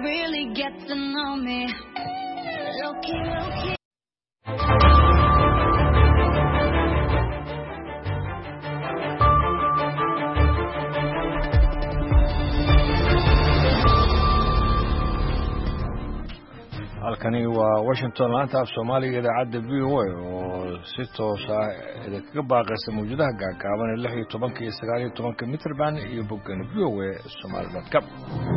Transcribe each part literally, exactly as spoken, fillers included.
really get to know me. Low-key, low-key. halkani waa Washington laanta af Soomaaliga idaacadda V O A oo si toos ah idinkaga baaqaysa mawjadaha gaagaaban ee lix iyo toban iyo sagaal iyo toban mitir baan iyo boggan V O A Somali dot com.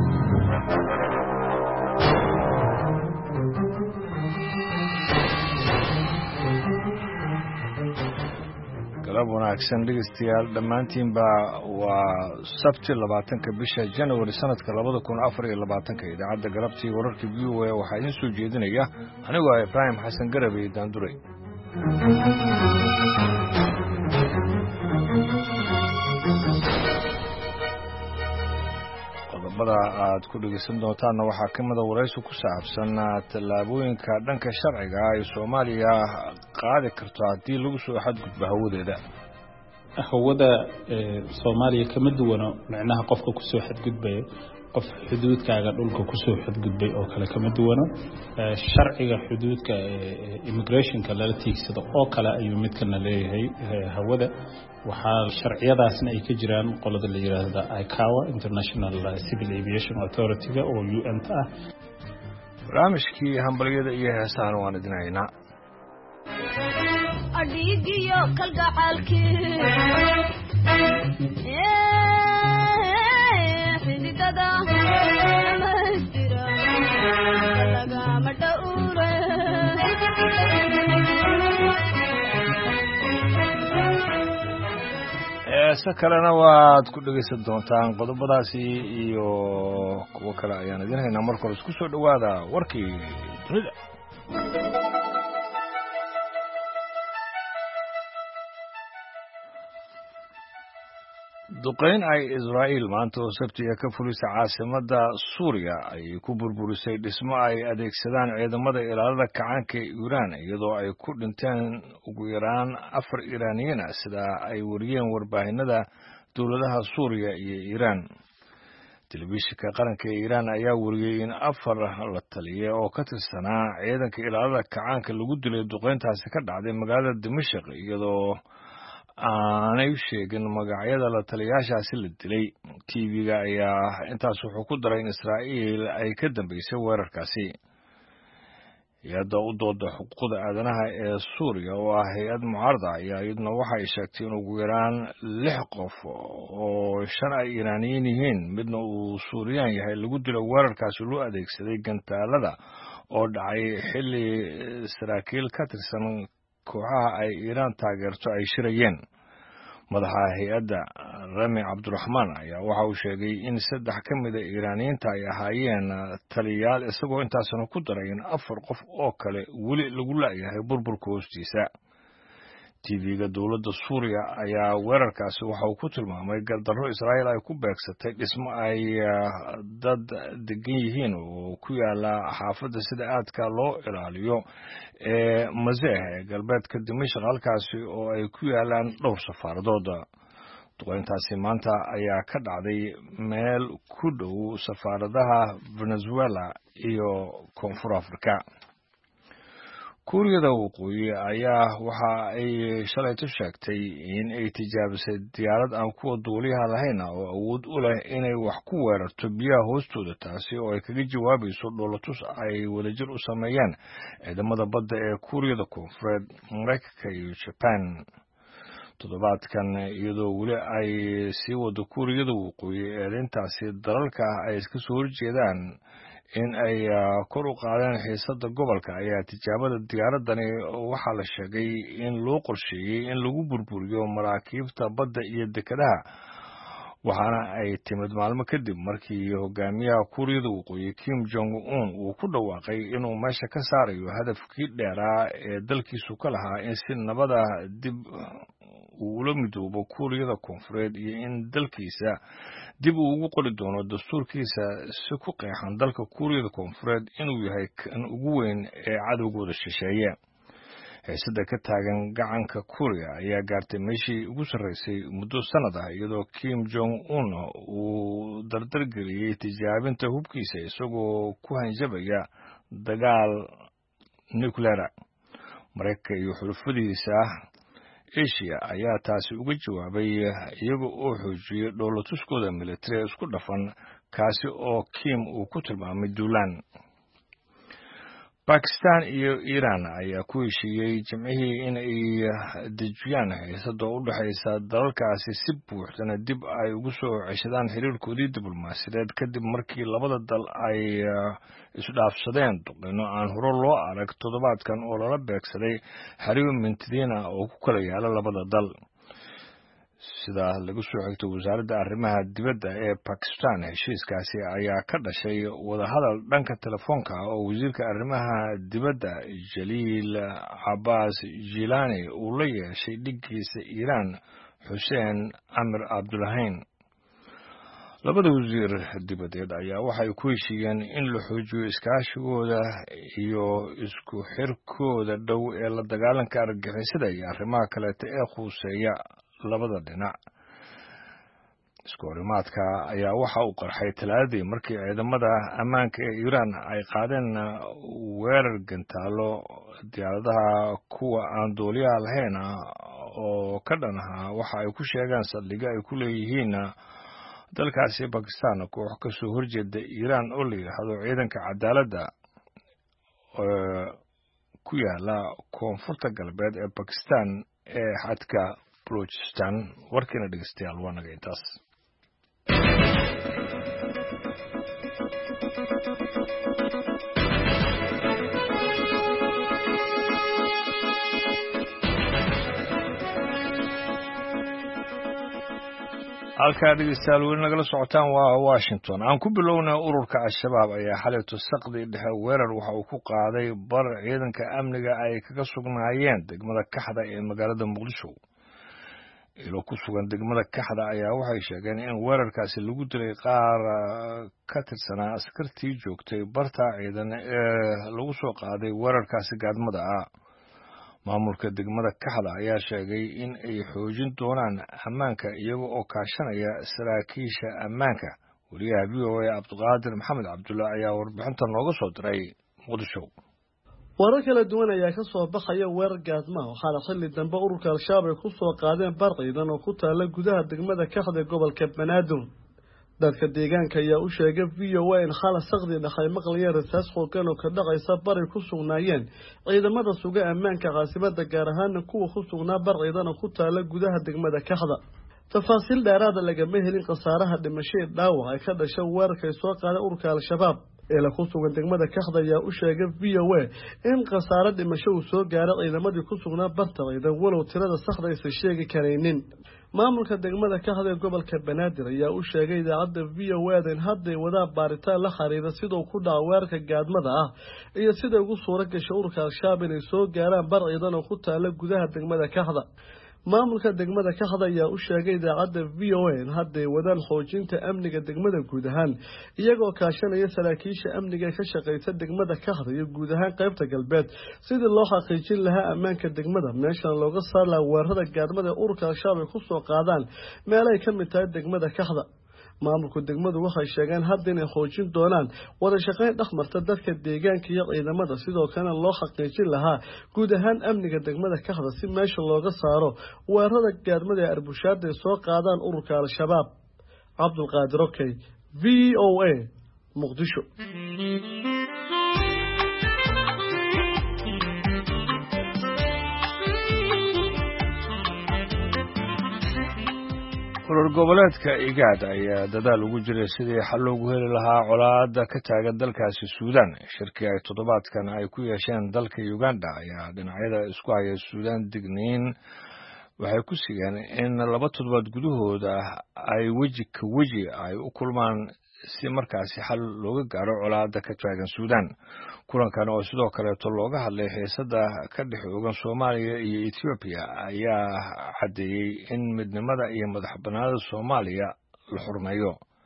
galab wanaagsan dhegeystayaal dhammaantiinba waa sabti labaatanka bisha January sanadka labada kun afar iyo labaatanka idaacadda galabtii wararka V O A waxaa idin soo jeedinaya anigoo ah Ibrahim Xasan Garabe Daanduray. qodobada aad ku dhegeysan doontaan waxaa ka mid ah waraysi ku saabsan tallaabooyinka dhanka sharciga ay Soomaaliya qaadi karto haddii lagu soo xadgudbo hawadeeda. hawada Soomaaliya kama duwano macnaha qofka ku soo xadgudbay qof xuduudkaaga dhulka ku soo xadgudbay oo kale kama duwano sharciga xuduudka immigrationka la tiigsado oo kale ayuu midkana leeyahay hawada waxaa sharciyadaasna ay ka jiraan qolada la yiraahdo I C A O International Civil Aviation Authority oo U N ah. barnaamijkii hambaliyada iyo heesaha waan idinaynaa. adigiyo kalgacalkii xididada masjira lagama dhawre heesa kalena waad ku dhegeysan doontaan qodobadaasi iyo kuwo kale ayaan idin haynaa. marka hore isku soo dhawaada warkii dunida. duqeyn ay Israa'iil maanta oo sabtiga ka fulisay caasimadda Suuriya ay ku burburisay dhismo ay adeegsadaan ciidamada ilaalada kacaanka ee Iiraan iyadoo ay ku dhinteen ugu yaraan afar Iiraaniyiin ah sida ay wariyeen warbaahinada dowladaha Suuriya iyo Iiraan. telefishinka qaranka ee Iiraan ayaa wariyay in afar la taliye oo ka tirsanaa ciidanka ilaalada kacaanka lagu dilay duqeyntaasi ka dhacday magaalada Dimashq iyadoo aanay sheegin magacyada la taliyaashaasi la dilay. T V-ga ayaa intaas wuxuu ku daray in Israa'iil ay ka dambeysay weerarkaasi. hay-adda u dooda xuquuqda aadanaha ee Suuriya oo ah hay-ad mucaarada ayaa iyaduna waxay sheegtay in ugu yaraan lix qof oo shan ay Iiraaniyiin yihiin midna uu Suuriyaan yahay lagu dilo weerarkaasi loo adeegsaday gantaalada oo dhacay xilli saraakiil ka tirsan kooxaha ay Iiraan taageerto ay shirayeen. madaxa hay-adda Rami Abdurrahman ayaa waxa uu sheegay in saddex ka mid ah Iiraaniyiinta ay ahaayeen taliyaal isagoo intaasna ku daray in afar qof oo kale weli lagu laayahay burburka hoostiisa. T V-ga dowladda Suuriya ayaa weerarkaasi waxa uu ku tilmaamay gardarro Israa'iil ay ku beegsatay dhismo ay dad degan yihiin oo ku yaala xaafadda sida aadka loo ilaaliyo ee Mazeh ee galbeedka Dimashq halkaasi oo ay ku yaalaan dhowr safaaradood. duqeyntaasi maanta ayaa ka dhacday meel ku dhow safaaradaha Venezuela iyo Koonfur Afrika. Kuuriyada Waqooyi ayaa waxa ay shalayto sheegtay in ay tijaabisay diyaarad aan kuwa duuliyaha lahayn oo awood u leh inay wax ku weerarto biyaha hoostooda taasi oo ay kaga jawaabayso dhoolatus ay wadajir u sameeyeen ciidamada badda ee Kuuriyada Koonfureed, Mareykanka iyo Japan. toddobaadkan iyadoo weli ay sii wado Kuuriyada Waqooyi eedayntaasi dalalka ay iska soo horjeedaan in ay kor u qaadeen xiisadda gobolka ayaa tijaabada diyaaradani waxaa la sheegay in loo qorsheeyey in lagu burburiyo maraakiibta badda iyo dekedaha waxaana ay timid maalmo kadib markii hogaamiyaha Kuuriyada Waqooyi Kim Jong-un uu ku dhawaaqay inuu meesha ka saarayo hadafkii dheeraa ee dalkiisu ka lahaa in si nabada dib uu ula midoobo Kuuriyada Koonfureed iyo in dalkiisa dib uu ugu qori doono dastuurkiisa si ku qeexan dalka Kuuriyada Koonfureed inuu yahay kan ugu weyn ee cadowgooda shisheeye. xiisada ka taagan gacanka Kuuriya ayaa gaartay meeshii ugu sarreysay muddo sanad ah iyadoo Kim Jong Un uu dardar geliyay tijaabinta hubkiisa isagoo ku hanjabaya dagaal nuclear. Mareykanka iyo xulafadiisa Asia ayaa taasi uga jawaabay iyaga oo xoojiyay dowlatuskooda military isku dhafan kaasi oo Kim uu ku tilmaamay duulaan. Pakistan iyo Iran ayaa ku heshiiyey Jimcihii in ay dejiyaan xiisada u dhaxaysa dalalkaasi si buuxdana dib ay ugu soo ceshadaan xiriirkoodii diblomaasiyadeed kadib markii labada dal ay isdhaafsadeen duqeyno aan hore loo arag toddobaadkan oo lala beegsaday xariir mintidiin ah oo ku kala yaala labada dal. Sida lagu soo xigtay wasaaradda arrimaha dibadda ee Pakistan, heshiiskaasi ayaa ka dhashay wadahadal dhanka telefoonka ah oo wasiirka arrimaha dibadda Jalil Abbas Jilani uu la yeeshay dhiggiisa Iran Hussein Amir Abdullahian. Labada wasiir dibadeed ayaa waxay ku heshiiyeen in la xoojiyo iskaashigooda iyo isku xirkooda dhow ee la dagaalanka argagixisada iyo arrimaha kaleeta ee khuseeya labada dhinac. Iskoorimaadka ayaa waxa uu qarxay Talaadadii markii ciidamada ammaanka ee Iran ay qaadeen weerar gantaalo diyaaradaha kuwa aan duuliyaha lahayn oo ka dhan ah waxa ay ku sheegeen saldhigyo ay ku leeyihiin dalkaasi Pakistan koox ka soo horjeeda Iran oo la yiraahdo ciidanka cadaaladda ku yaala koonfurta galbeed ee Pakistan ee xadka Balochistan. Warkina dhegeystayaal waa naga intaas. halkaa dhegeystayaal weli nagala socotaan waa Washington. Aan ku bilownay ururka Al-Shabaab ayaa xalay tusaqdi dhexe weerar waxa uu ku qaaday bar ciidanka amniga ay kaga sugnaayeen degmada Kaxda ee magaalada Muqdisho. ilo ku sugan degmada Kaxda ayaa waxay sheegeen in weerarkaasi lagu dilay qaar ka tirsanaa askartii joogtay barta ciidan ee lagu soo qaaday weerarkaasi gaadmada ah. maamulka degmada Kaxda ayaa sheegay in ay xoojin doonaan ammaanka iyaga oo kaashanaya saraakiisha ammaanka. wariyaha V O A Cabdiqaadir Maxamed Cabdullaahi ayaa warbixinta nooga soo diray Muqdisho. warar kala duwan ayaa ka soo baxaya weerar gaadma waxaana xilli dambe ururka Al-Shabaab ay ku soo qaadeen bar ciidan oo ku taala gudaha degmada Kaxda gobolka Banaadir. dadka deegaanka ayaa u sheegay V O A in xala saqdi dhaxay maqlayeen rasaas xooggan oo ka dhacaysa bar ay ku sugnaayeen ciidamada suga ammaanka caasimada gaar ahaan kuwa ku sugnaa bar ciidan oo ku taala gudaha degmada Kaxda. tafaasiil dheeraad ah lagama helin khasaaraha dhimasho dhaawac ay ka dhashay weerarka ay soo qaaday ururka Al-Shabaab. ila ku sugan degmada Kaxda ayaa u sheegay V O A in khasaare dhimasho uu soo gaaray ciidamadii ku sugnaa barta ciidan walow tirada saxda aysan sheegi kareynin. maamulka degmada Kaxda ee gobolka Banaadir ayaa u sheegay idaacadda V O A in hadda wada baaritaan la xiriira sidoo ku dhaca weerarka gaadmada ah iyo sida ugu suura gashay ururka Al-Shabaab inay soo gaaraan bar ciidan oo ku taala gudaha degmada Kaxda. maamulka degmada Kaxda ayaa u sheegay idaacadda V O A in hadda wadaan xoojinta amniga degmada guud ahaan iyagoo kaashanaya saraakiisha amniga ka shaqeysa degmada Kaxda iyo guud ahaan qaybta galbeed sidii loo xaqiijin lahaa ammaanka degmada meeshan looga saar lahaa weerarada gaadmada ururka Al-Shabaab ku soo qaadaan meel ay ka mid tahay degmada Kaxda. maamulka degmadu waxay sheegeen hadda inay xoojin doonaan wada shaqeyn dhexmarta dadka deegaanka iyo ciidamada sidoo kale loo xaqiijin lahaa guud ahaan amniga degmada Kaxda si meesha looga saaro weerarada gaadmada ee arbushaada ay soo qaadaan ururka Al-Shabaab. Cabdiqaadir Okay, V O A, Muqdisho. urur goboleedka IGAD ayaa dadaal ugu jiray sidii xal loogu heli lahaa colaadda ka taagan dalkaasi Suudaan. shirkii ay toddobaadkan ay ku yeesheen dalka Uganda ayaa dhinacyada isku haya Suudaan digniin waxay ku sigeen in laba toddobaad gudahooda ay weji ka weji ay u kulmaan si markaasi xal looga gaaro colaadda ka taagan Suudaan. kulankan oo sidoo kale to looga hadlay xiisada ka dhex oogan Soomaaliya iyo Ethiopia ayaa cadeeyay in midnimada iyo madaxbannaanida Soomaaliya la xurmeeyo.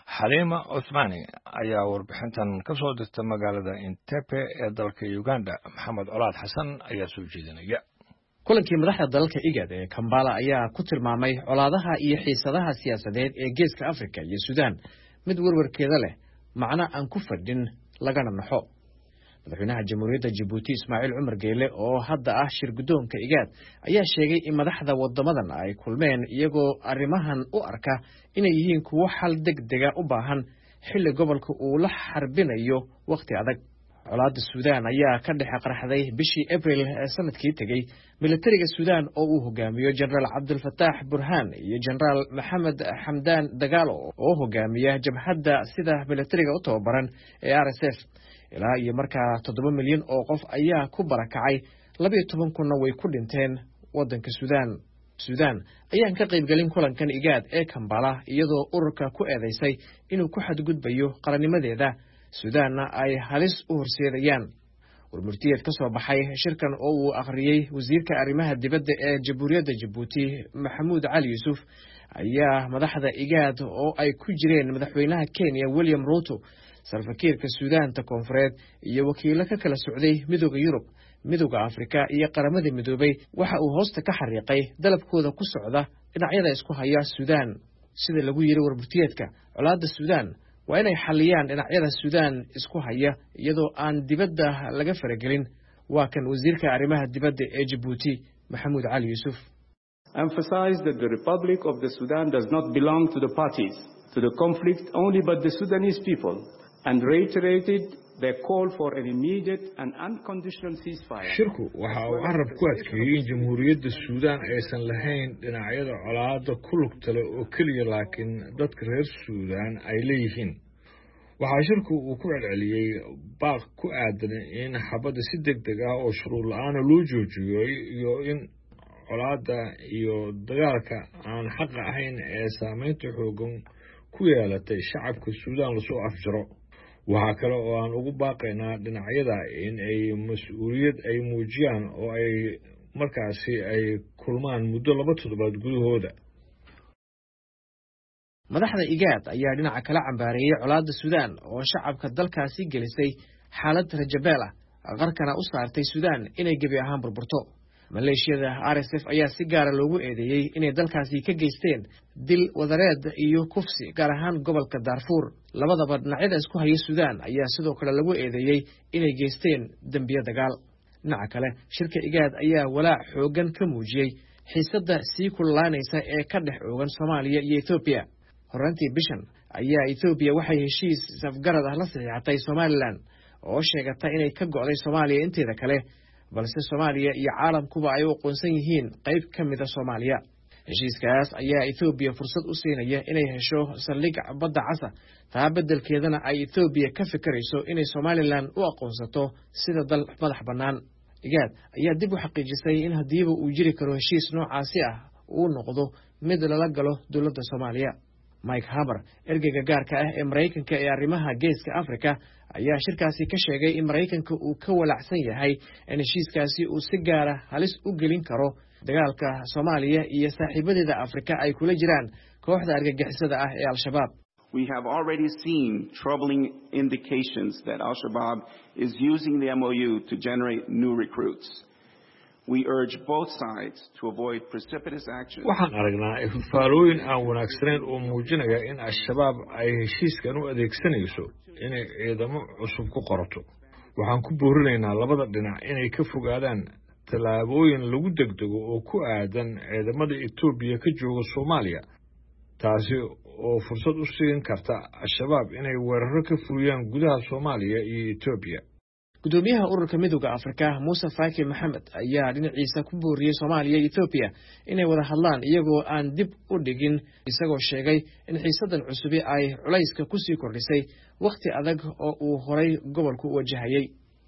xaliima cuthmaani ayaa warbixintan ka soo dirtay magaalada Entebbe ee dalka Uganda. Maxamed Colaad Xasan ayaa soo jeedinaya. kulankii madaxda dalalka IGAD ee Kampala ayaa ku tilmaamay colaadaha iyo xiisadaha siyaasadeed ee geeska Afrika iyo Suudaan mid warwarkeeda leh macna aan ku fadhin lagana naxo. madaxweynaha jamhuuriyadda Djibouti Ismaaciil Cumar Geele oo hadda ah shir gudoonka IGAD ayaa sheegay in madaxda wadamadan ay kulmeen iyagoo arrimahan u arka inay yihiin kuwo xal degdeg ah u baahan xilli gobolka uu la xarbinayo waqti adag. colaadda Suudaan ayaa ka dhex qarxaday bishii April ee sanadkii tagay militariga Suudaan oo uu hogaamiyo General Abdel Fattah Burhan iyo General Mohamed Hamdan Dagalo oo hogaamiya jabhadda sida militariga u tababaran ee R S F. ilaa iyo markaa toddoba milyan oo qof ayaa ku barakacay laba iyo toban kunna way ku dhinteen waddanka Suudaan. Suudaan ayaan ka qaybgelin kulankan IGAD ee Kampala iyadoo ururka ku eedeysay inuu ku xadgudbayo qarannimadeeda Suudaanna ay halis u horseedayaan. warmurtiyeed ka soo baxay shirkan oo uu akhriyay wasiirka arrimaha dibadda ee Jamhuuriyadda Djibouti Maxamuud Cali Yuusuf ayaa madaxda IGAD oo ay ku jireen madaxweynaha Kenya William Ruto, sarfakiirka Suudaanta Koonfureed iyo wakiilo ka kala socday midowga Yurub, midowga Afrika iyo qaramada midoobay waxa uu hoosta ka xariiqay dalabkooda ku socda dhinacyada isku haya Suudaan. sida lagu yiri warmurtiyeedka, colaadda Suudaan waa inay xaliyaan dhinacyada Suudaan isku haya iyadoo aan dibadda laga faragelin. waa kan wasiirka arrimaha dibadda ee Djibouti Maxamuud Cali Yuusuf. emphasize that the Republic of the Sudan does not belong to the parties to the conflict only but the Sudanese people, and reiterated their call for an immediate and unconditional ceasefire. shirku waxa uu carab ku adkeeyay in jamhuuriyadda Suudaan aysan lahayn dhinacyada colaadda ku lugta leh oo kaliya, laakiin dadka reer Suudaan ay leeyihiin. waxa shirku uu ku celceliyay baaq ku aadan in xabadda si degdeg ah oo shuruud la'aan loo joojiyo iyo in colaadda iyo dagaalka aan xaq ahayn ee saameynta xoogan ku yeelatay shacabka Suudaan lasoo afjaro. waxa kale oo aan ugu baaqaynaa dhinacyada in ay mas'uuliyad ay muujiyaan oo ay markaasi ay kulmaan muddo laba toddobaad gudahooda. madaxda IGAD ayaa dhinaca kala cambaareeyay colaadda Suudaan oo shacabka dalkaasi gelisay xaalad rajabeel ah, qarkana u saartay Suudaan inay gebi ahaan burburto. maleeshiyada R S F ayaa si gaar ah loogu eedeeyay inay dalkaasi ka geysteen dil wadareed iyo kufsi gaar ahaan gobolka Darfur. labadaba dhinacyada isku haya Suudaan ayaa sidoo kale lagu eedeeyay inay geysteen dambiyo dagaal. dhinaca kale, shirka IGAD ayaa walaac xoogan ka muujiyay xiisadda sii kululaanaysa ee ka dhex oogan Soomaaliya iyo Ethiopia. horaantii bishan ayaa Ethiopia waxay heshiis safgarad ah la saxiixatay Somaliland oo sheegata inay ka go'day Soomaaliya inteeda kale, balse Soomaaliya iyo caalamkuba ay u aqoonsan yihiin qayb ka mid ah Soomaaliya. heshiiskaas ayaa Ethiopia fursad u siinaya inay hesho saldhig badda cas, taa beddelkeedana ay Ethiopia ka fikirayso inay Somaliland u aqoonsato sida dal madax bannaan. IGAD ayaa dib u xaqiijisay in hadiiba uu jiri karo heshiis noocaasi ah uu noqdo mid lala galo dowladda Soomaaliya. Mike Hammer, ergeyga gaarka ah ee Mareykanka ee arrimaha geeska Afrika, ayaa shirkaasi ka sheegay in Mareykanka uu ka walacsan yahay in heshiiskaasi uu si gaar ah halis u gelin karo dagaalka Soomaaliya iyo saaxiibadeeda Afrika ay kula jiraan kooxda argagixisada ah ee Al-Shabaab. We have already seen troubling indications that Al-Shabaab is using the M O U to generate new recruits. We urge both sides to avoid precipitous action. waxaan aragnaa ifaalooyin aan wanaagsaneyn oo muujinaya in Al-Shabaab ay heshiiskan u adeegsanayso inay ciidamo cusub ku qorato. waxaan ku boorinaynaa labada dhinac inay ka fogaadaan tallaabooyin lagu degdego oo ku aadan ciidamada Ethiopia ka jooga Soomaaliya, taasi oo fursad u siin karta Al-Shabaab inay weeraro ka fuliyaan gudaha Soomaaliya iyo Ethiopia. gudoomiyaha ururka midowga Afrika Musa Faki Mohamed ayaa dhinaciisa ku booriyay Soomaaliya iyo Ethiopia inay wada hadlaan iyagoo aan dib u dhigin, isagoo sheegay in xiisadan cusub ay culayska ku sii kordhisay waqti adag oo uu horay gobolku u wajahayay.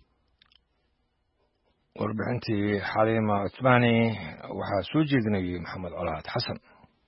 warbixintii Xaliima Cuthmaani waxaa soo jeedinayay Maxamed Colaad Xasan.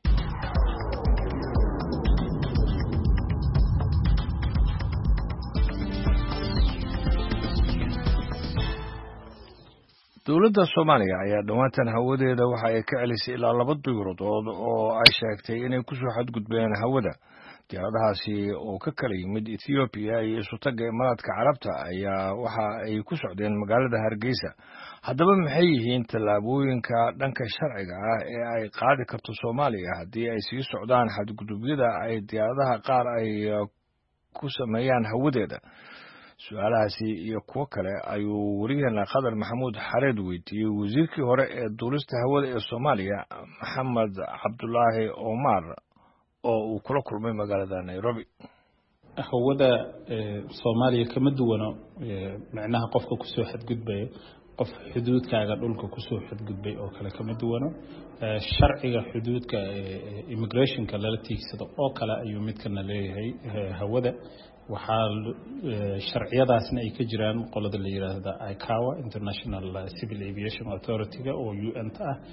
dowladda Soomaaliya ayaa dhawaantan hawadeeda waxa ay ka celisay ilaa laba diyaaradood oo ay sheegtay inay ku soo xadgudbeen hawada, diyaaradahaasi oo ka kala yimid Ethiopia iyo isutaga Imaaraadka Carabta ayaa waxa ay ku socdeen magaalada Hargeysa. Haddaba maxay yihiin tallaabooyinka dhanka sharciga ah ee ay qaadi karto Soomaaliya haddii ay sii socdaan xadgudubyada ay diyaaradaha qaar ay ku sameeyaan hawadeeda? Su'aalahaasi iyo kuwo kale ayuu wariyaheena Khadar Maxamuud Xareed weydiiyey wasiirkii hore ee duulista hawada ee Soomaaliya Maxamed Cabdulaahi Omar oo uu kula kulmay magaalada Nairobi. hawada Soomaaliya kama duwano macnaha qofka ku soo xadgudbay qof xuduudkaaga dhulka ku soo xadgudbay oo kale kama duwano sharciga xuduudka immigrationka lala tiigsado oo kale ayuu midkana leeyahay hawada. waxaa sharciyadaasna ay ka jiraan qolada la yiraahdo I C A W A International Civil Aviation Authority oo U N ta ah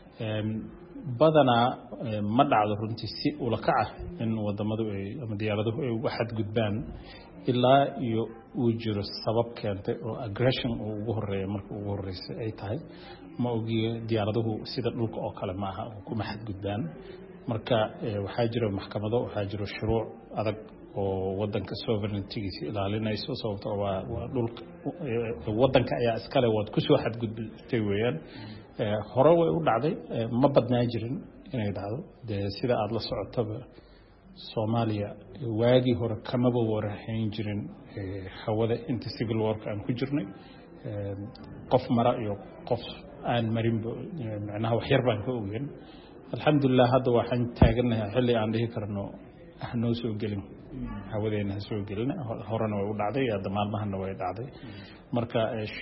badana ma dhacdo runtii si ula kac ah in wadamadu ay ama diyaaraduhu ay waxad gudbaan ilaa iyo uu jiro sabab keentay oo aggression oo ugu horeeyo marka ugu horeysay ay tahay ma ogi diyaaraduhu sida dhulka oo kale ma aha oo kuma xad gudbaan. marka waxaa jiro maxkamado waxaa jiro shuruuc adag oo wadanka sovereignty-giisa ilaalinayso sababtoo waa waa dhulka wadanka ayaa iskale wad ku soo xadgudbtay weeyaan. hore way u dhacday ma badnaa jirin inay dhacdo sida aad la socotaba Soomaaliya waagii hore kamaba warahayn jirin hawada inta civil war aan ku jirnay qof mara iyo qof aan marin macnaha wax yar baan ka ogeyn. alxamdulillah hadda waxaan taaganahay xilli aan dhihi karno ahnoo soo gelin hawadeena soo gelin horena way u dhacday hadda maalmahana way dhacday. marka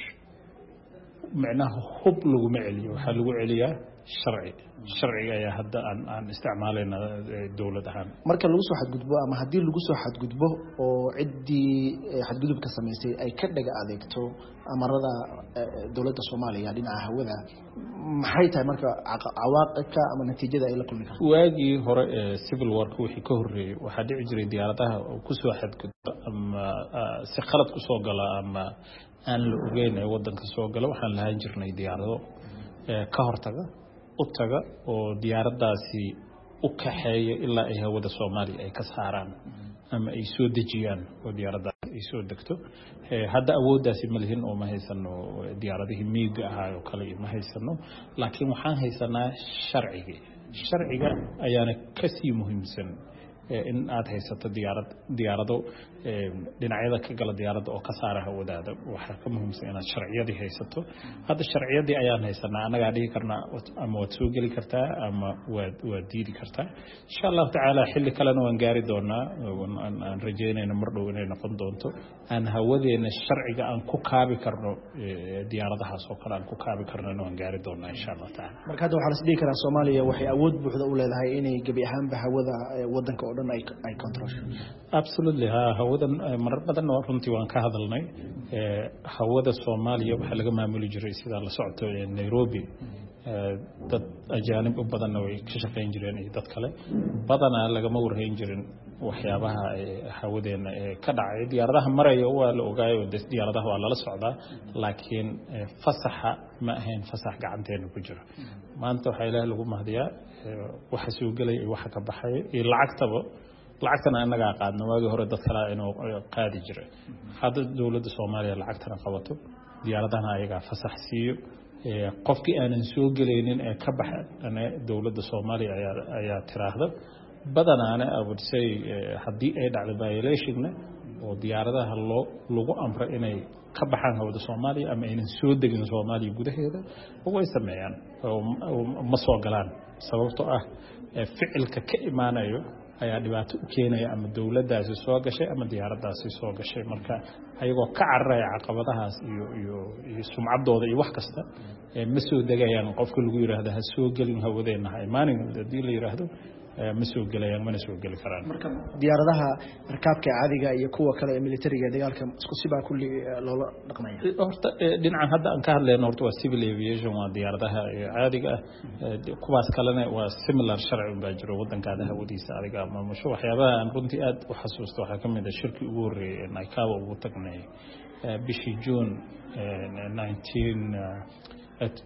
macnaha hub lagu maceliyo waxa lagu celiyaa sharci sharciga ayaa hadda aan aan isticmaalayna dawlad ahaan. marka lagu soo xadgudbo ama hadii lagu soo xadgudbo oo cidii xadgudubka sameysay ay ka dhaga adeegto amarada dawladda Soomaaliya dhinaca hawada maxay tahay marka cawaaqibka ama natiijada ay la kulmi karto? waagii hore civil war wixii ka horeeyay waxa dhici jiray diyaaradaha ku soo xadgudba ama si qalad ku soo gala ama aan la ogeyn ee wadanka soo gala waxaan lahayn jirnay diyaarado ka hortaga u taga oo diyaaradaasi u kaxeeya ilaa ay hawada Soomaaliya ay ka saaraan ama ay soo dejiyaan oo diyaarada ay soo degto. hadda awooddaasi ma lihin oo ma haysano diyaaradihii miiga ahaa oo kale ma haysano laakiin waxaan haysanaa sharciga sharciga ayaana ka sii muhiimsan in aad haysato diyaarad diyaarado dhinacyada ka gala diyaaradda oo ka saara hawadaada waxa ka muhiimsan inaad sharciyadii haysato. hadda sharciyadii ayaan haysanaa anaga dhihi karnaa ama waad soo gali kartaa ama waad waad diidi kartaa. insha Allah taala xilli kalena waan gaari doonaa aan rajeynayna mar dhow inay noqon doonto aan hawadeena sharciga aan ku kaabi karno diyaaradahaas oo kale aan ku kaabi karno waan gaari doonaa insha Allah taala. marka hadda waxa la isdhihi karaa Soomaaliya waxay awood buuxda u leedahay inay gabi ahaanba hawada wadanka oo dhan ay ay control. absolutely ha hawadan marar badan oo runtii waan ka hadalnay hawada Soomaaliya waxa laga maamuli jiray sida la socoto Nairobi dad ajaanib u badan oo ay ka shaqeyn jireen iyo dad kale badana lagama warhayn jirin waxyaabaha hawadeena ka dhacay. diyaaradaha maraya waa la ogaayo diyaaradaha waa la socdaa laakiin fasaxa ma ahayn fasax gacanteena ku jira. maanta waxa ilaahay lagu mahdiyaa waxa soo galay waxa ka baxay iyo lacagtaba lacagtana anaga qaadno waagi hore dad kale inuu qaadi jiray. hadda dawladda Soomaaliya lacagtana qabato diyaaradaha ayaga fasax siiyo qofkii aanan soo galaynin ee ka baxay dawladda Soomaaliya ayaa ayaa tiraahdo badanaana I would say hadii ay dhacdo violation oo diyaaradaha loo lagu amro inay ka baxaan hawada Soomaaliya ama inay soo degin Soomaaliya gudaheeda way sameeyaan ma soo galaan sababtoo ah ficilka ka imaanayo ayaa dhibaato u keenaya ama dawladdaasi soo gashay ama diyaaradaasi soo gashay. marka ayagoo ka cararaya caqabadahaas iyo iyo iyo sumcadooda iyo wax kasta ma soo degayaan qofka lagu yiraahdo ha soo galin hawadeena ha imaanin hadii la yiraahdo ma soo galayaan mana soo gali karaan. marka diyaaradaha rakaabka caadiga iyo kuwa kale ee militariga dagaalka isku siba kulli loola dhaqmaya. horta dhinacan hadda aan ka hadlayno horta waa civil aviation waa diyaaradaha caadiga kuwaas kalena waa similar sharci baa jiro wadankaada hawadiisa adiga ama masho waxyaabaha aan runtii aad u xasuusto waxa kamid ah shirki ugu horeeyay in I C A W A ugu tagnay bishii June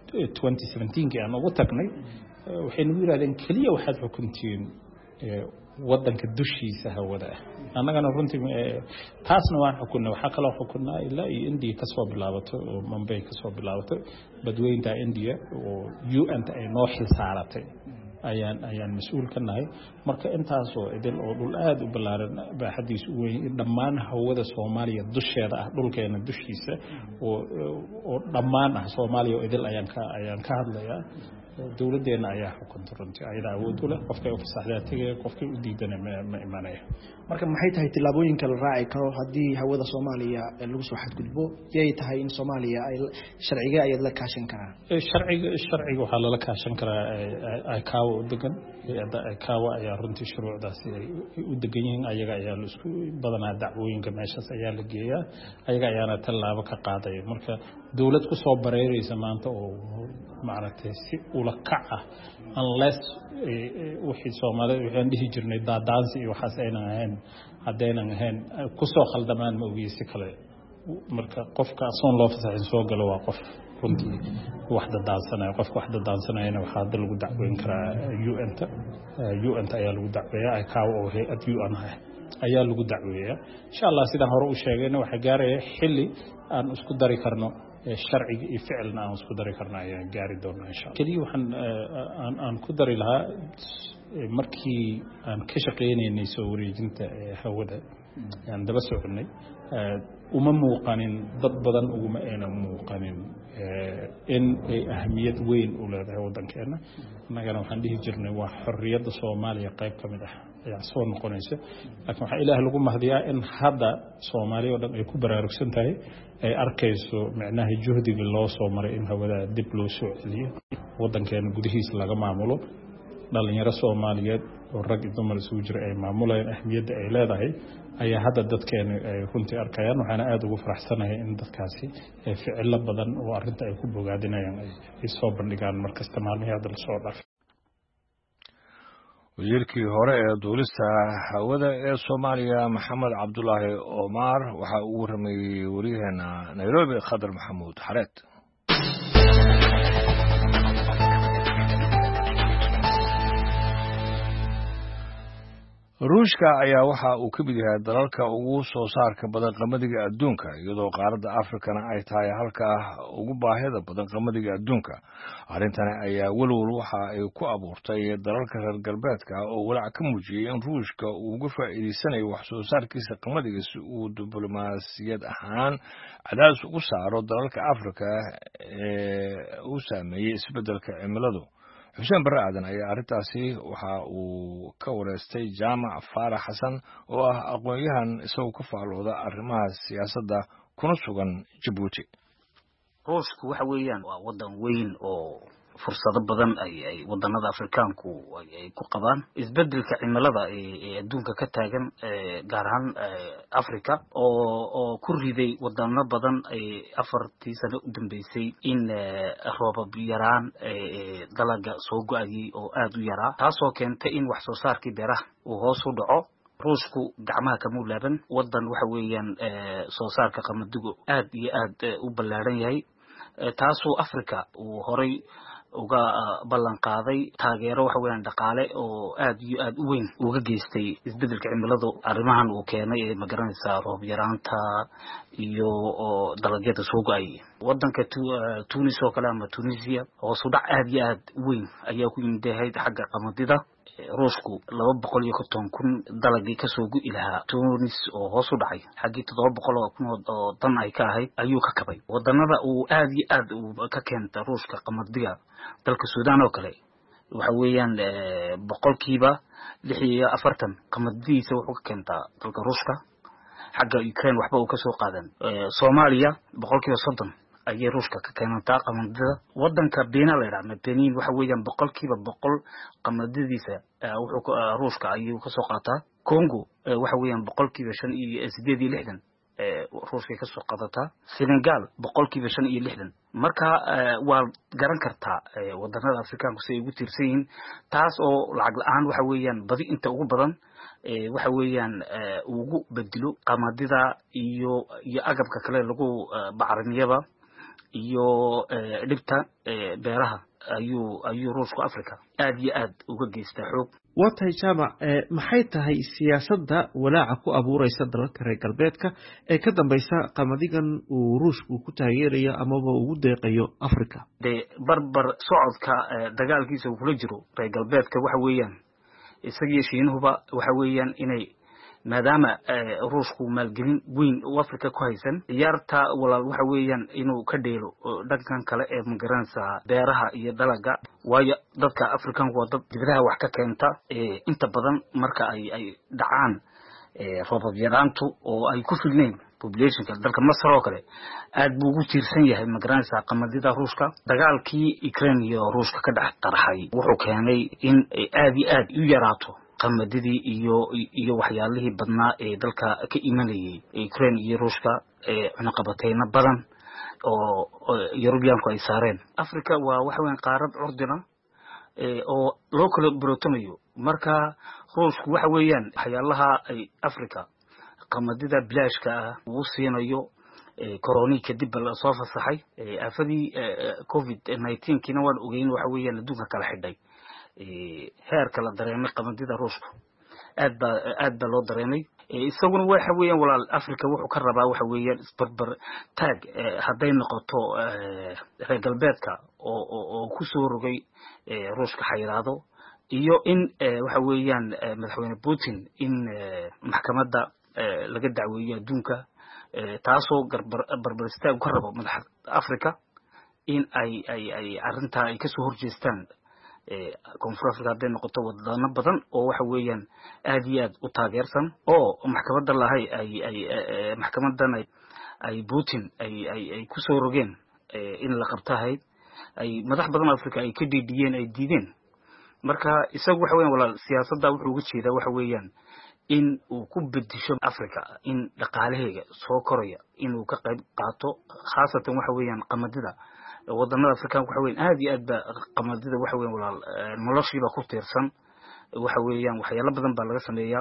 twenty seventeen aan ugu tagnay waxay nagu yiraahdeen kaliya waxaad xukuntiin wadanka dushiisa hawada annagana runtii taasna waan xukunay waxa kale oo xukunaa ilaa iyo India ka soo bilaabato oo Mumbai ka soo bilaabato badweynta India oo U N ay noo xilsaaratay ayaan ayaan mas'uul ka nahay marka intaas oo idil oo dhul aad u balaaran baaxadiis u weyn dhammaan hawada Soomaaliya dusheeda ah dhulkeena dushiisa oo oo dhammaan ah Soomaaliya oo idil ayaan ka ayaan ka hadlayaa dawladeena ayaa xukunta runtii ayada awood u leh qofka u fasaxdaa tagay qofka u diidana ma imaanayo marka maxay tahay tilaabooyinka la raaci karo hadii hawada Soomaaliya lagu soo xadgudbo yay tahay in Soomaaliya ay sharciga ay la kaashan karaan sharciga sharciga waxa la kaashan karaa ay kaawo degan ay kaawo ayaa runtii shuruucdaasi ay u degan yihiin ayaga ayaa la isku badanaa dacwooyinka meeshaas ayaa la geeyaa ayaga ayaana tallaabo ka qaaday marka dawlad ku soo bareeraysa maanta oo maaragtay si ula kac ah unless wixii Soomaaliya waxaan dhihi jirnay daadaansi iyo waxaas ayna ahayn hadaynan ahayn ku soo khaldamaan ma ogeysi kale marka qofka asoon loo fasaxin soo galo waa qof runtii wax dadaansanaya qofka wax dadaansanayna waxa hadda lagu dacweyn karaa U N ta U N ta ayaa lagu dacweeyaa ay kaawo oo hay'ad U N ah ayaa lagu dacweeyaa insha Allah sidaan hore u sheegayna waxa gaaraya xilli aan isku dari karno sharciga iyo ficilna aan isku dari karno ayaa gaari doona insha Allah kaliya waxaan aan aan ku dari lahaa markii aan ka shaqeynay soo wareejinta hawada aan daba soconay uma muuqanin dad badan uguma ayna muuqanin in ay ahmiyad weyn u leedahay wadankeena annagana waxaan dhihi jirnay waa xorriyadda Soomaaliya qayb kamid ah ayaa soo noqonaysa laakiin waxa Ilaahay lagu mahdiyaa in hadda Soomaaliya oo dhan ay ku baraarugsan tahay ay arkayso macnaha juhdiga loo soo maray in hawada dib loo soo celiyo wadankeena gudihiisa laga maamulo dhalinyaro Soomaaliyeed oo rag iyo dumar isugu jira ay maamulayaan ahmiyadda ay leedahay ayaa hadda dadkeena ay runtii arkayaan waxaana aad ugu faraxsanahay in dadkaasi ficil badan oo arrinta ay ku bogaadinayaan ay soo bandhigaan markasta maalmihii hadda la soo dhaafay wasiirkii hore ee duulista hawada ee Soomaaliya Maxamed Cabdullaahi Omar waxa uu waramayay wariyaheena Nairobi Khadar Maxamuud Xareed ruushka ayaa waxa uu ka mid yahay dalalka ugu soo saarka badan qamadiga adduunka iyadoo qaaradda Afrikana ay tahay halka ugu baahida badan qamadiga adduunka arrintan ayaa walwal waxa ay ku abuurtay dalalka reer galbeedka oo walaac ka muujiyay in ruushka uu uga faa'iideysanayo wax soo saarkiisa qamadiga si uu diblomaasiyad ahaan cadaadis ugu saaro dalalka Afrika ee uu saameeyay isbeddelka cimiladu xuseen barre aadan ayaa arrintaasi waxa uu ka wareystay jaamac faarax xasan oo ah aqoon-yahan isagoo ka faalooda arrimaha siyaasadda kuna sugan Djibouti ruushku waxa weeyaan waa wadan weyn oo fursado badan ay ay wadanada Afrikaanku ay ku qabaan isbeddelka cimilada ee adduunka ka taagan gaar ahaan Afrika oo oo ku riday wadano badan ay afartii sano u dambeysay in roobab yaraan dalaga soo go'ayay oo aad u yaraa taasoo keentay in wax soo saarkii beeraha uu hoos u dhaco ruushku gacmaha ka mulaaban wadan waxa weeyaan soo saarka qamadigu aad iyo aad u ballaaran yahay taasoo Afrika uu horay uga ballan qaaday taageero waxa weeyaan dhaqaale oo aad iyo aad u weyn uga geystay isbeddelka cimilada arrimahan uu keenay ee magaranaysa roob yaraanta iyo dalagyada soo go'ay wadanka Tunis oo kale ama Tunisia oo soo dhac aad iyo aad weyn ayaa ku yimid xagga qamadida ruushku laba boqol iyo konton kun dalagii ka soo go'i lahaa Tunis oo hoos u dhacay xagii toddoba boqol oo kun oo tan ay ka ahayd ayuu ka kabay wadanada uu aad iyo aad ka keenta ruushka qamadiga dalka Suudaan oo kale waxa weeyaan boqolkiiba lix iyo afartan qamadiisa wuxuu ka keentaa dalka ruushka xagga Ukraine waxba uu ka soo qaadan Soomaaliya boqolkiiba soddon ayay ruushka ka keentaa qamadida wadanka Benin la yiraahdo Benin waxa weeyaan boqolkiiba boqol qamadidiisa wuxuu ruushka ayuu ka soo qaataa Congo waxa weeyaan boqolkiiba shan iyo siddeed iyo lixdan ruushka ka soo qaadata Senegal boqolkiiba shan iyo lixdan marka waa garan kartaa wadanada Afrikaanku si ay ugu tiirsan yihiin taas oo lacag la'aan waxa weeyaan badi inta ugu badan waxa weeyaan ugu bedelo qamadida iyo iyo agabka kale lagu bacrimiyaba iyo dhibta beeraha ayuu ayuu ruushku Africa aad iyo aad uga geystaa xoog. Waatay jaamac maxay tahay siyaasadda walaaca ku abuuraysa dalalka reer galbeedka ee ka dambaysa qamadigan uu ruushku ku taageerayo amaba ugu deeqayo Africa? De barbar socodka dagaalkiisa uu kula jiro reer galbeedka waxa weeyaan isaga Shiinuhuba waxa weeyaan inay maadaama ruushku maalgelin weyn oo Africa ku haysan ciyaarta walaal waxa weeyaan inuu ka dheelo dhankan kale ee magaranaysa beeraha iyo dalaga waayo dadka African waa dad dibadaha wax ka keenta inta badan marka ay ay dhacaan roobab yaraantu oo ay ku filneen populationka dalka Masar oo kale aad buu ugu tiirsan yahay magaranaysa qamadida ruushka. Dagaalkii Ukraine iyo ruushka ka dhex qarxay wuxuu keenay in aad iyo aad u yaraato qamadidii iyo iyo waxyaalihii badnaa ee dalka ka imanayay Ukraine iyo ruushka ee cunaqabatayna badan oo Europeanku ay saareen. Africa waa wax weyn qaarad curdina ee oo loo kala barootomayo marka ruushku waxa weeyaan waxyaalaha ay Africa qamadida bilaashka ah uu siinayo corona kadib la soo fasaxay afadii covid nineteen kina waan ogeyn waxa weeyaan adduunka kala xidhay heerka la dareemay qamadida ruushku aad ba aad ba loo dareemay isaguna waxa weeyaan walaal Africa wuxuu ka rabaa waxa weeyaan isbarbar taag haday noqoto reer galbeedka oo oo ku soo rogay ruushka xayiraado iyo in waxa weeyaan madaxweyne Putin in maxkamadda laga dacweeyo adduunka taasoo barbar istaag ka rabo madax Africa in ay ay ay arinta ay ka soo horjeestaan Koonfur Afrika hadday noqoto wadano badan oo waxa weeyaan aad iyo aad u taageersan oo maxkamadda lahay ay ay maxkamadan ay ay Putin ay ay ay ku soo rogeen in la qabtahay ay madax badan Afrika ay ka diidiyeen ay diideen marka isagu waxa weeyaan walaal siyaasadda wuxuu uga jeedaa waxa weeyaan in uu ku bedisho Africa in dhaqaalaheega soo koraya inuu ka qayb qaato khaasatan waxa weeyaan qamadida wadamada Afrika waxa weeyaan aad iyo aad ba qamadida waxa weeyaan walaal noloshiiba ku tiirsan waxa weeyaan waxyaalo badan baa laga sameeyaa.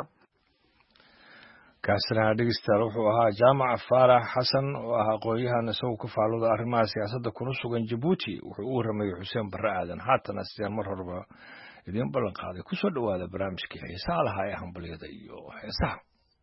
kaasina dhegeystayaal wuxuu ahaa Jaamac Faarax Xasan oo ah aqoonyahan isagoo ku faalooda arrimaha siyaasadda kuna sugan Djibouti wuxuu u warramay Xuseen Barre Aadan haatan sidaan mar horeba idin ballan qaaday ku soo dhawaada barnaamijkii heesaha lahaa ee hambaliyada iyo heesaha.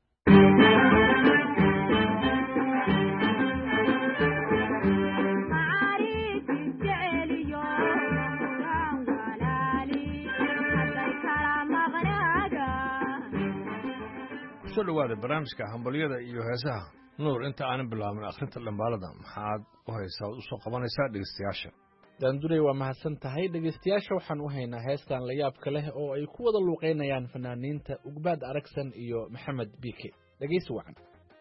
soo dhawaada barnaamijka hambaliyada iyo heesaha. Nuur inta aan bilaabin akhrinta dhambalada maxaad u haysaa u soo qabanaysaa dhageystayaasha? daanduray waa mahadsan tahay dhageystayaasha waxaan u haynaa heestan la yaabka leh oo ay ku wada luuqeynayaan fanaaniinta Ugbaad Aragsan iyo Maxamed Biike. dhageysi wacan.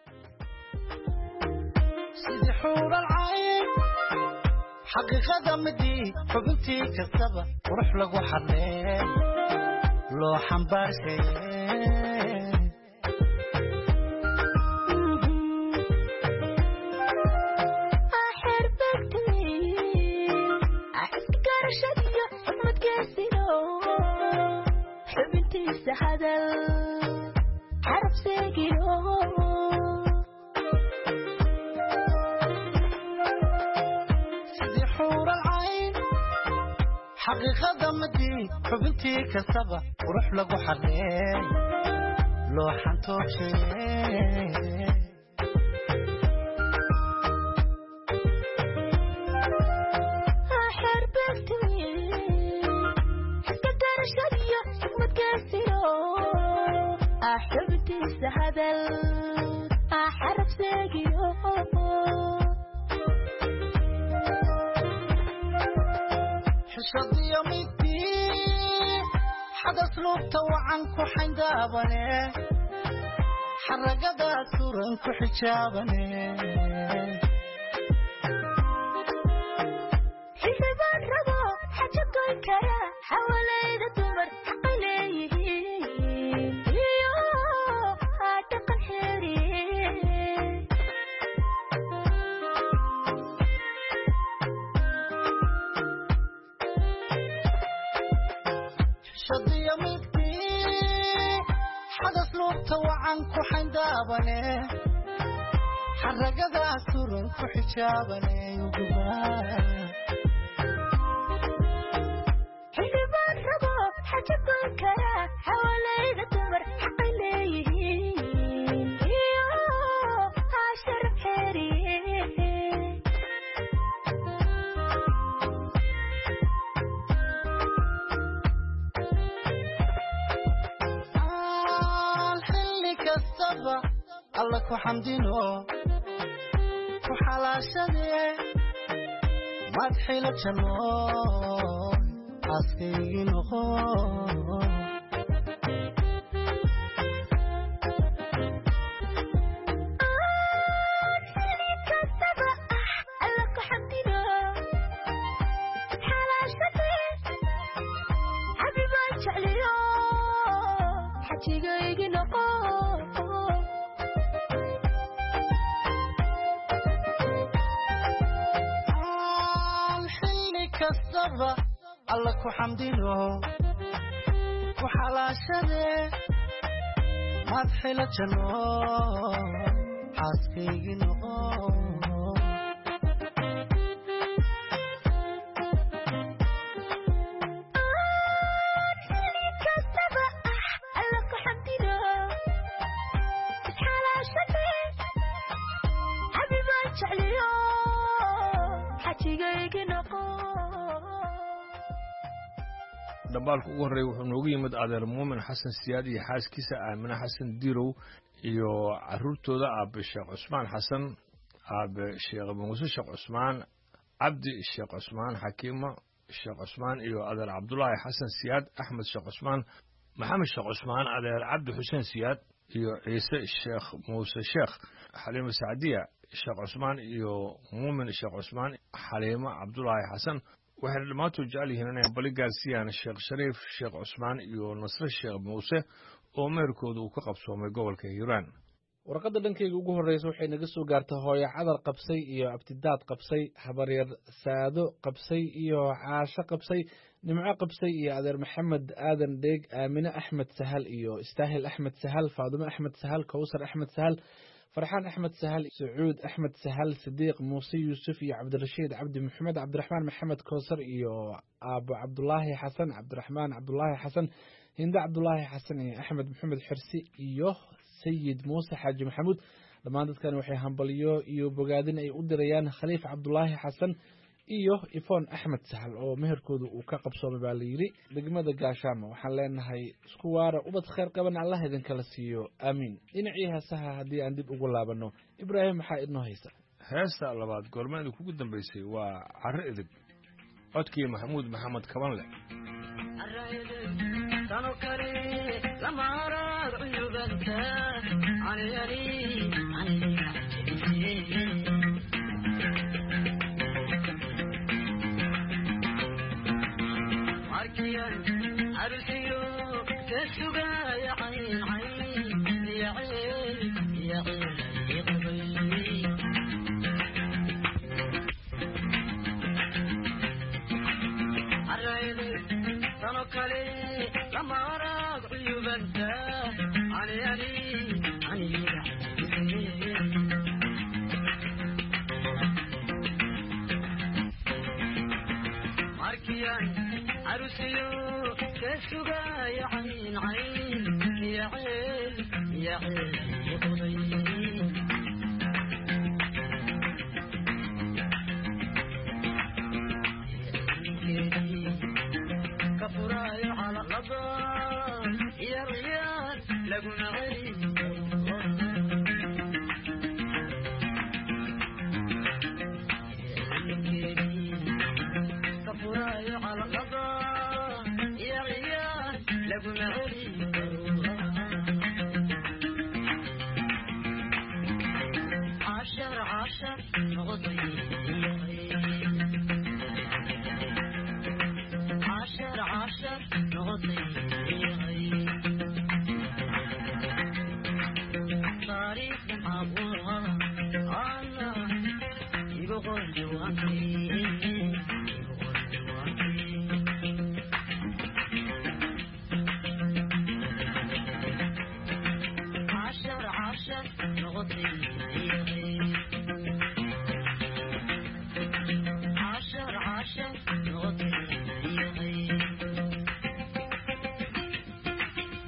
sidii xuural cayn xaqiiqada midii xubintii kastaba qurux lagu xadee loo xambaarshay هذا حرف ساكنه سيدي حور العين حقيقة مدي حبنتي كسبة وروح لقو حرين لو حنتوشي حبتي هذا حرف ساكنه حشد يوميتي حدث لوبته وعنكو حندابني حرقدا سورنكو حجابني حسبان ربو حجبتو الكرا حوالي ذا تمر حقليه وعنكو حندابني حرقدا سورنكو حجابني وقبال حوالينا تمر حقليه عاشر حريه الحل كالسبع الله كحمدينه وحلاشده مدحي لجنون عسكي نخون الله كحمدينه وحلاشده مدحي لجنون عسكي نخون dhambaalka ugu horreeya wuxuu noogu yimid adeer muumin xasan siyaad iyo xaaskiisa aamine xasan dirow iyo caruurtooda aabe sheekh cusmaan xasan aabe sheekh muuse sheekh cusmaan cabdi sheekh cusmaan xakiimo sheekh cusmaan iyo adeer cabdulaahi xasan siyaad axmed sheekh cusmaan maxamed sheekh cusmaan adeer cabdi xuseen siyaad iyo ciise sheekh muuse sheekh xaliimo sacdiya sheekh cusmaan iyo muumin sheekh cusmaan xaliimo cabdulaahi xasan waxayna dhammaantood jecel yihiin inay bali gaarsiiyaan sheekh shariif sheekh cusmaan iyo nasre sheekh muuse oo meherkooda uu ka qabsoomay gobolka hiiraan warqadda dhankayga ugu horreysa waxay naga soo gaartay hooyo cadar qabsay iyo abtidaad qabsay habaryar saado qabsay iyo caasho qabsay nimco qabsay iyo adeer maxamed aadan dheeg aamine axmed sahal iyo istaahil axmed sahal faadumo axmed sahal kowsar axmed sahal فرحان أحمد سهل سعود أحمد سهل صديق موسى يوسف يا عبد الرشيد عبد محمد عبد الرحمن محمد كوثر يو أبو عبد الله حسن عبد الرحمن عبد الله حسن هند عبد الله حسن أحمد محمد حرسي يو سيد موسى حاج محمود لما عندك كانوا وحي همبليو يو بقادين أي أدريان خليفة عبد الله حسن iyo ifon axmed sahal oo meherkooda uu ka qabsoomay baa la yiri degmada gaashaamo waxaan leenahay isku waara ubad khayr qaban allah idin kala siiyo aamin dhinacii heesaha haddii aan dib ugu laabano ibraahim maxaa idnoo haysa heesta labaad goormeeda kugu dambaysay waa carro edeg codkii maxamuud maxamed kabanle أرسلو كسبا يا عين عين يا عين يا عين الرأي تنقلي لما راق عيوب انت عن يدي عن يدي ماركيان أرسلو كسبا يا عين عين يا عين يا عين كفراي على الغضب يا ريال لقنا غريب كفراي على الغضب يا ريال لقنا غريب عشر عشر نغضي عشر عشر نغضي تاريخ عبورها الله يقول جواني يقول جواني عشر عشر نغضي عشر عشر نغضي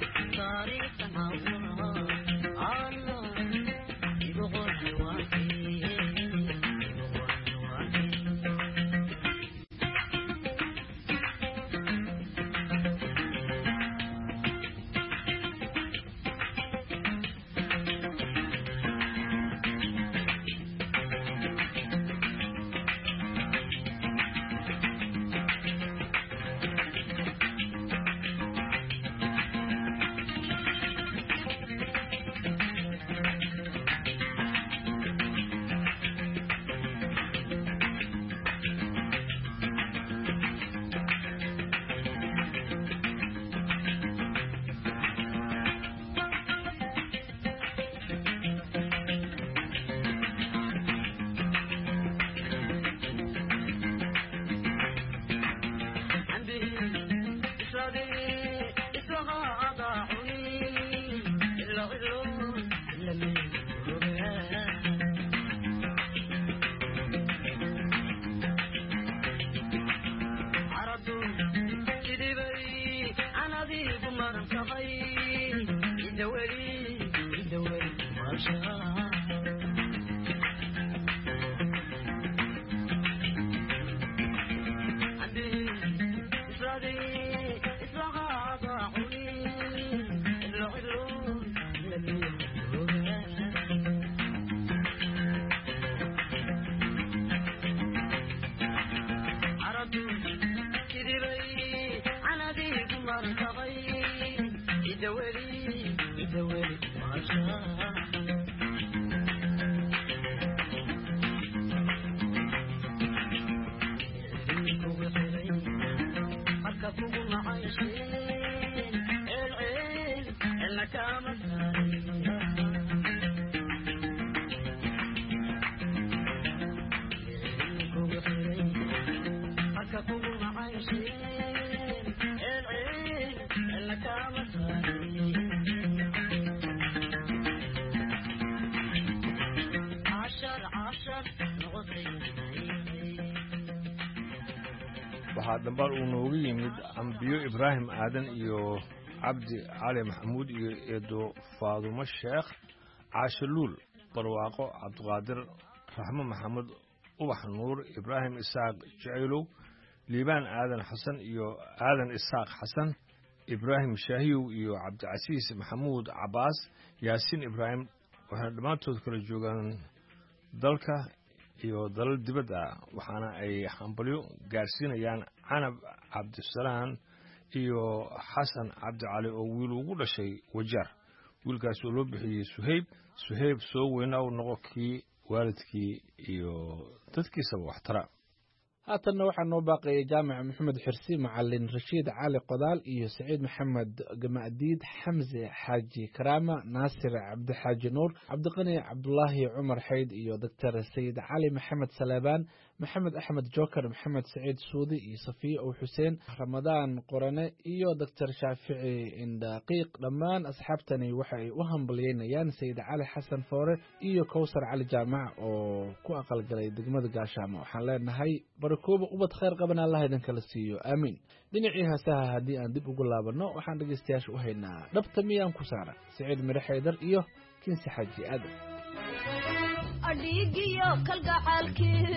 waxaa dambaal uu noogu yimid ambiyo ibraahim aadan iyo cabdi cali maxamuud iyo eedo faadumo sheekh caashaluul barwaaqo cabdiqaadir raxmo maxamed ubax nuur ibraahim isaaq jacaylow liibaan aadan xasan iyo aadan isaaq xasan ibraahim shaahiyow iyo cabdicasiis maxamuud cabaas yaasiin ibraahim waxayna dhammaantood kala joogaan dalka iyo dalal dibadda waxaana ay hambalyo gaarsiinayaan canab cabdisalaan iyo xasan cabdicali oo wiil ugu dhashay wajaar wiilkaas oo loo bixiyey suhayb suhayb soo weynaa u noqo kii waalidkii iyo dadkiisaba waxtara haatanna waxaa noo baaqayay jaamac maxamed xirsi macalin rashiid cali qodaal iyo saciid maxamed gamadiid xamse xaaji karaama naasir cabdixaaji nuur cabdiqani cabdulaahi cumar xayd iyo doctor sayid cali maxamed salaabaan maxamed axmed joker maxamed saciid suudi iyo safiye ow xuseen ramadaan qorane iyo doctor shaafici indhaqiiq dhammaan asxaabtani waxa ay u hambalyeynayaan sayid cali xasan foore iyo kowsar cali jaamac oo ku aqalgalay degmada gaashaamo waxaan leenahay barkooba ubad khayr qaban allah idin kala siiyo aamiin dhinacii haasaha haddii aan dib ugu laabanno waxaan dhegaystayaasha u haynaa dhabta miyaan ku saara saciid mire xaydar iyo kinsi xaaji aadan adhiigiyo kalgacaalkii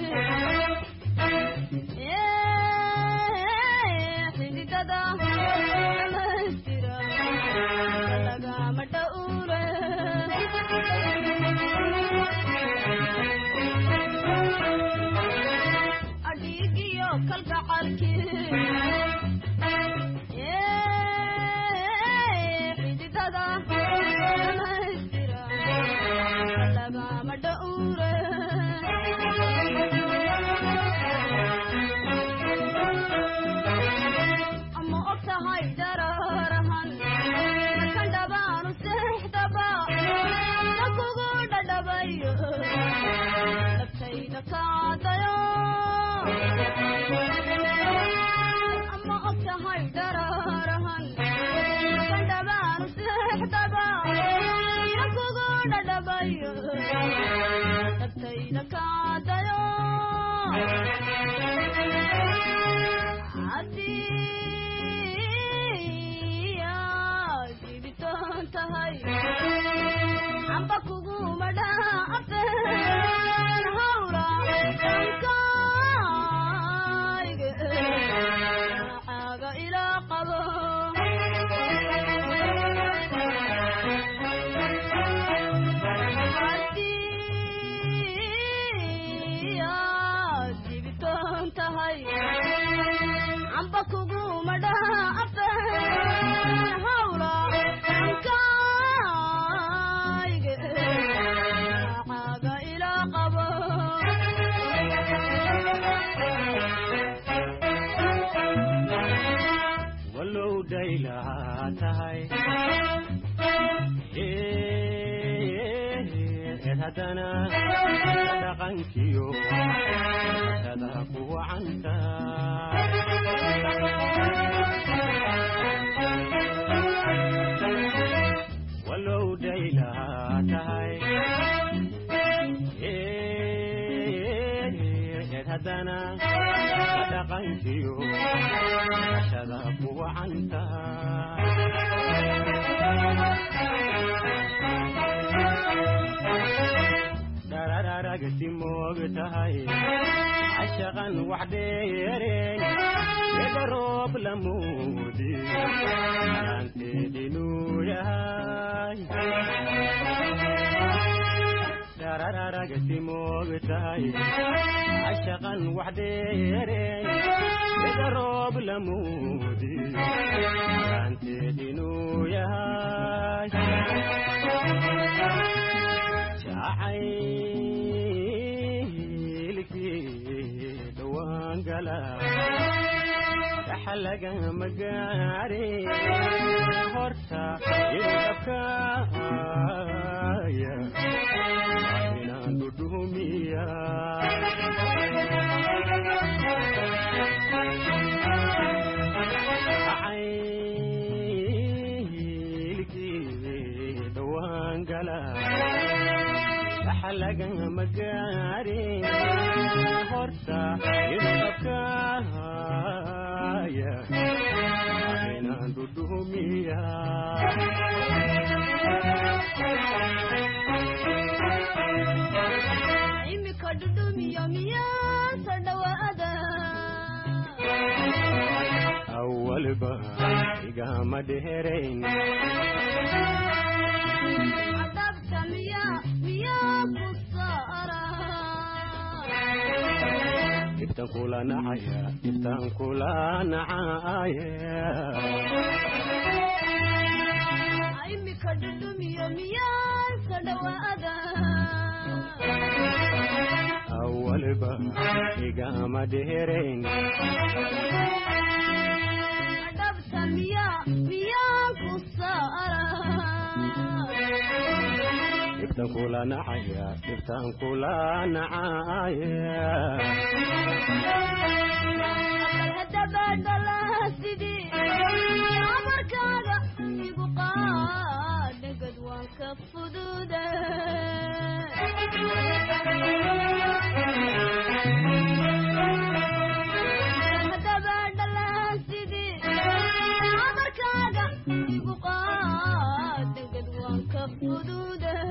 xididada dhammaystira lagama dhowre adhiigiyo kalgacaalkii xididada dhammaystira lagama dhowre ama og tahay dararahan markan dhabaanu seexdaba nakugu dhadhabayo naftayda kaadayo ama og tahay dararahan markan dhabaanu seexdaba nakugu dhadhabayo naftayda kaadayo amba kuguma dhaafeen hawla dhankayga caaga ilaa qabo haddii aad jibitoon tahay amba kuguma dhaafeen hawla dhankayga walow dhaylahaa tahay eed haddana dhaqankiyo sada ku wacanta walow dhaylahaa tahay eed haddana dhaqankiyo sada ku wacanta dharararagti moog tahay cashaqan wax dheereen eda roob lamoodi aanteedinuu yahay dharararagti moog tahay cashaqan wax dheereen eda roob lamoodi aanteedinuu yahay jacaylkii dhawaan gala dhaxalaga magaare horta idabkaaya inaan dhudhumiya jacaylkii dhawaan gala dhaxalaga magaare أول بقى ما دهرين عذبت مياه مياه قصارى ابتن كل نعيا ابتن كل نعايا عيمي كددم يوميان سدوادا أول بقى ما دهرين عذبت مياه مياه قصارى ابتن كل نعيا ابتن كل نعايا هتبادل سيدي عمرك هذا يبقى لقد وانك فدودا هتبادل سيدي عمرك هذا يبقى لقد وانك فدودا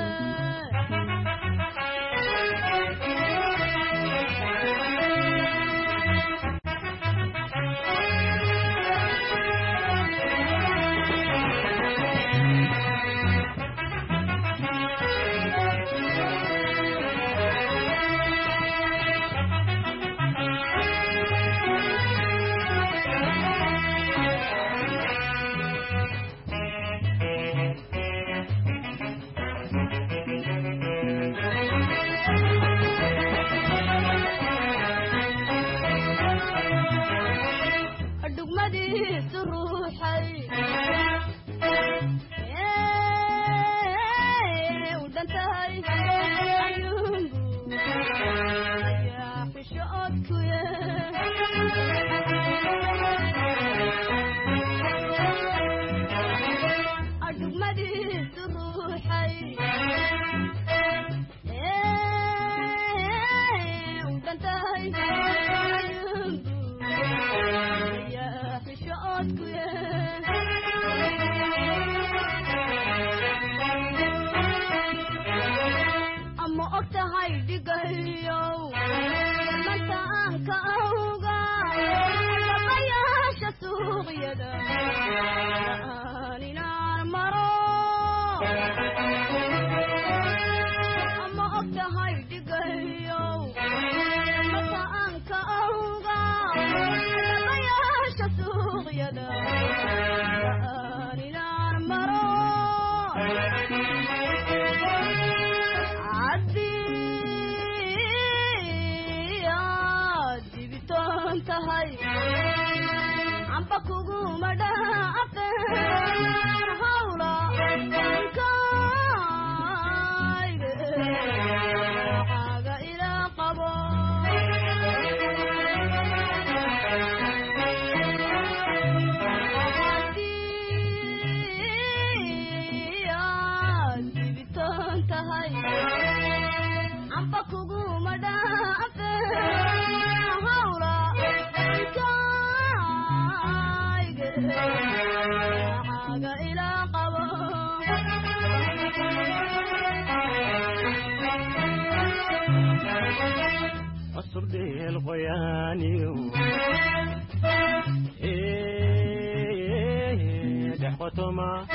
دحوتما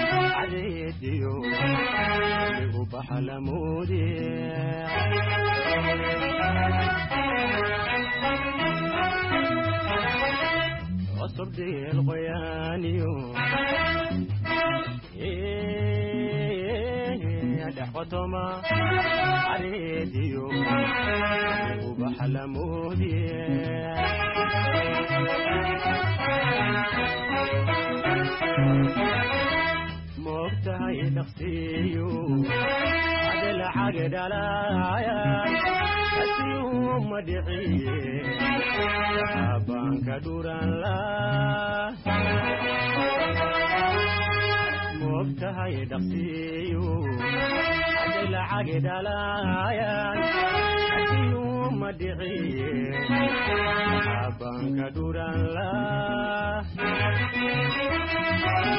علي الديو وبحلمودي وصردي الغيانيو دحوتما علي الديو وبحلمودي موقتها نفسيو عدل عقد على أسيوم مدعية أبانك دوران لا موقتها نفسيو عدل عقد على أسيوم مدعية أبانك دوران لا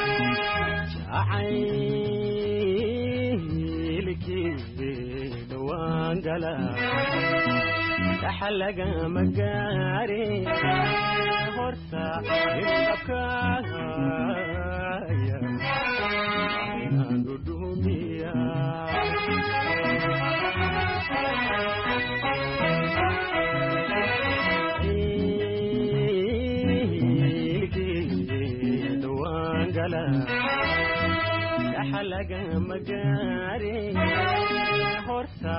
عيلك دوانقلا تحلق مقاري هرسا البكايا عينان دودوميا حلق مقاري هرسا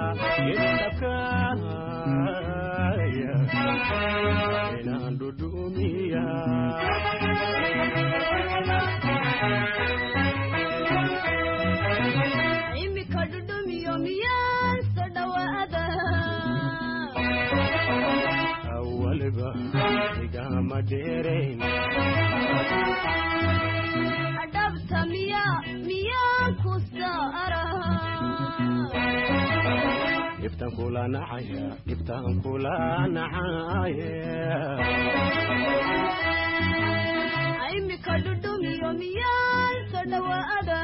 البكايا عينان دودوميا عمي كدودومي يوميا سدوادا أول با إقام ديرين أدبت ميا ميا كسارة يفتن كولا نعيا يفتن كولا نعيا عمي كدودومي يوميا سدوادا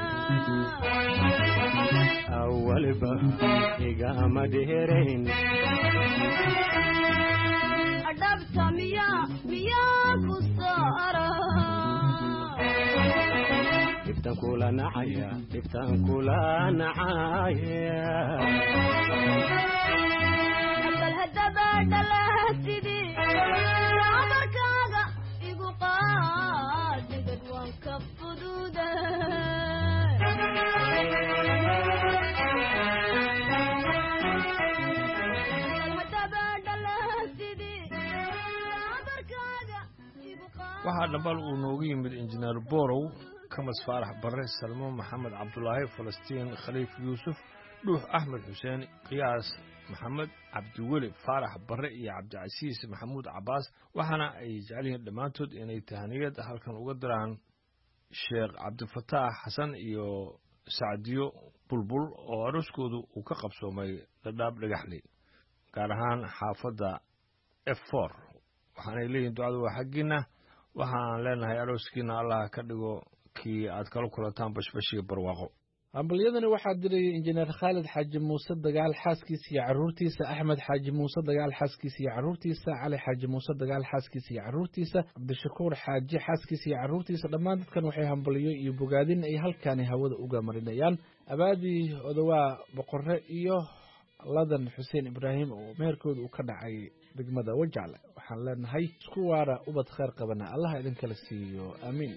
أول با إقام ديرين أدبت ميا ميا كسارة يفتن كولا نعيا يفتن كولا نعيا أقل هدبا دلها سيدي عمرك هذا يقول قد وانكب فدودا waxaa dhambal uu noogu yimid injineer borow kamas faarax barre salmo maxamed cabdulaahi falastiin khaliif yuusuf dhuux axmed xuseen qiyaas maxamed cabdiweli faarax barre iyo cabdicasiis maxamuud cabaas waxaana ay jecel yihiin dhammaantood inay tahaniyad halkan uga diraan sheekh cabdifataax xasan iyo sacdiyo bulbul oo aroskoodu uu ka qabsoomay dhadhaab dhagaxley gaar ahaan xaafadda f for waxaanay leeyihin ducadu waa xaggiinna waxaan leenahay arooskiina allah ka dhigo kii aad kala kulantaan bashbashiga barwaaqo hambalyadani waxaa dirayay injineer khaalid xaaji muuse dagaal xaaskiisa iyo caruurtiisa axmed xaaji muuse dagaal xaaskiisa iyo caruurtiisa cali xaaji muuse dagaal xaaskiisa iyo caruurtiisa cabdishakuur xaaji xaaskiisa iyo caruurtiisa dhammaan dadkan waxay hambalyo iyo bogaadin ay halkaani hawada uga marinayaan abaadii odawaa boqore iyo ladan xuseen ibraahim oo meherkooda uu ka dhacay degmada wajacle waxaan leenahay isku waara ubad khayr qabana allah idin kala siiyo aamiin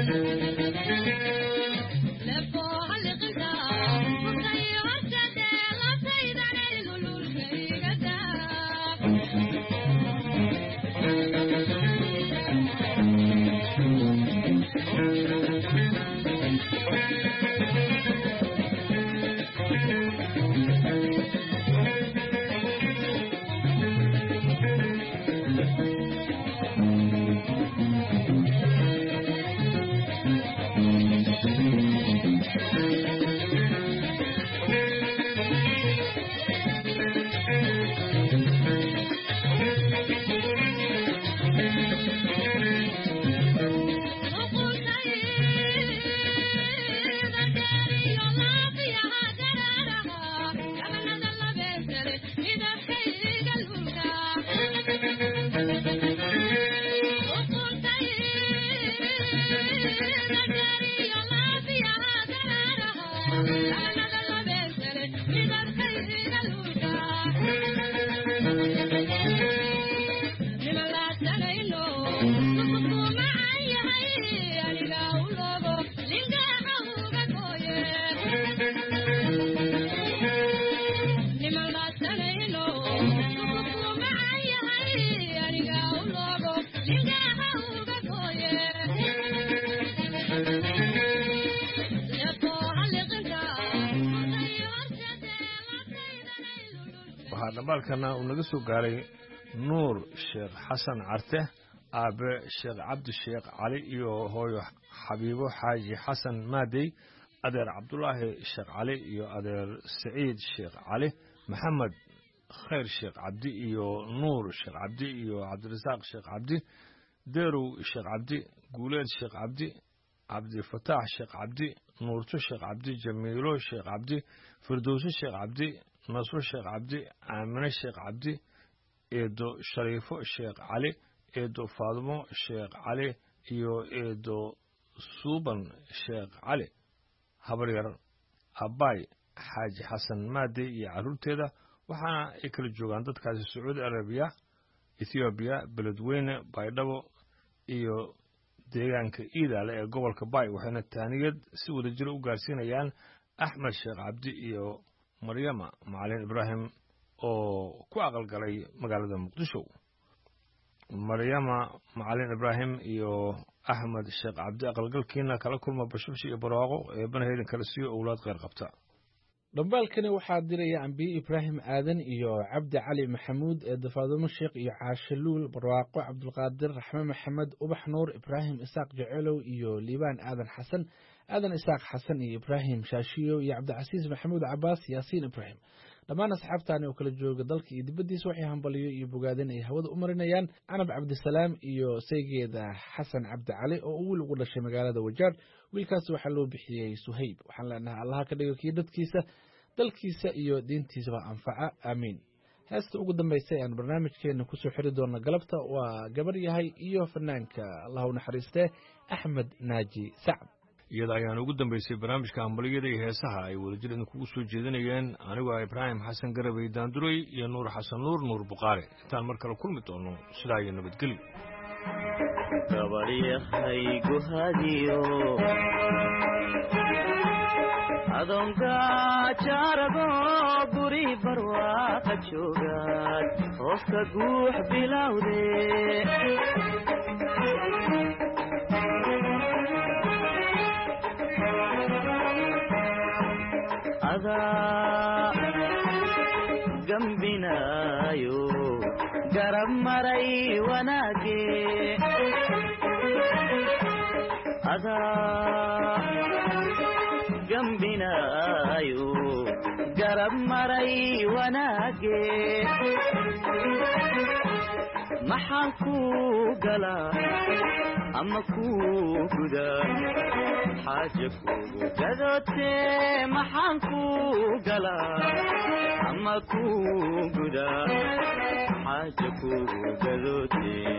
dhambaalkana uu naga soo gaaray nuur sheekh xasan carte aabe sheekh cabdi sheekh cali iyo hooyo xabiibo xaaji xasan maadey adeer cabdulaahi sheekh cali iyo adeer saciid sheekh cali maxamed khayr sheekh cabdi iyo nuur sheekh cabdi iyo cabdirasaaq sheekh cabdi deerow sheekh cabdi guuleed sheekh cabdi cabdifataax sheekh cabdi nuurto sheekh cabdi jamiilo sheekh cabdi firdowso sheekh cabdi nasro sheekh cabdi aamine sheekh cabdi eedo shariifo sheekh cali eedo faadimo sheekh cali iyo eedo suuban sheekh cali habaryar abbaay xaaji xasan maadey iyo carruurteeda waxaana ay kala joogaan dadkaasi sacuudi arabiya ethoobiya beledweyne baydhabo iyo deegaanka iidaale ee gobolka baay waxayna taaniyad si wada jira u gaarsiinayaan axmed sheekh cabdi iyo maryama macalin ibraahim oo ku aqalgalay magaalada muqdisho maryama macalin ibraahim iyo axmed sheekh cabdi aqalgalkiina kala kulma bashubshi iyo barwaaqo ee banahaydan kala siiyo owlaad kheyr qabta dhambaalkani waxaa diraya ambiye ibraahim aadan iyo cabdi cali maxamuud ee dafaadumo sheekh iyo caashaluul barwaaqo cabdulqaadir raxme maxamed ubax nuur ibraahim isaaq jecelow iyo liibaan aadan xasan aadan isaaq xasan iyo ibraahim shaashiyo iyo cabdicasiis maxamuud cabaas yaasiin ibraahim dhammaan asxaabtaani oo kala jooga dalka iyo dibaddiisa waxay hambaliyo iyo bogaadin ay hawada u marinayaan canab cabdisalaam iyo saygeeda xasan cabdi cali oo uu wiil ugu dhashay magaalada wajaar wiilkaas waxaa loo bixiyey suhayb waxaan leenahay allaha ka dhigo kii dadkiisa dalkiisa iyo diintiisaba anfaca aamiin heesta ugu dambaysa ee aan barnaamijkeena kusoo xiri doona galabta waa gabar yahay iyo fanaanka allah u naxariistee axmed naaji sacd iyada ayaan ugu dambaysay barnaamijka hambaliyada iyo heesaha ay wadajir idinkugu soo jeedinayeen anigoo ibraahim xasan garabay daanduray iyo nuur xasan nuur nuur buqaare intaan mar kale kulmi doono sidaa iyo nabadgelyo gabaryahaygu hadiyo adoonka jaarago guri barwaaqa joogaad hooska guux bilowde adaa gambinaayo garab maray wanaage adaa gambinaayo garab maray wanaage maxaan ku galaa ama ku gudaa xaaja kugu gadootee maxaan ku galaa ama ku gudaa xaaja kugu gadootee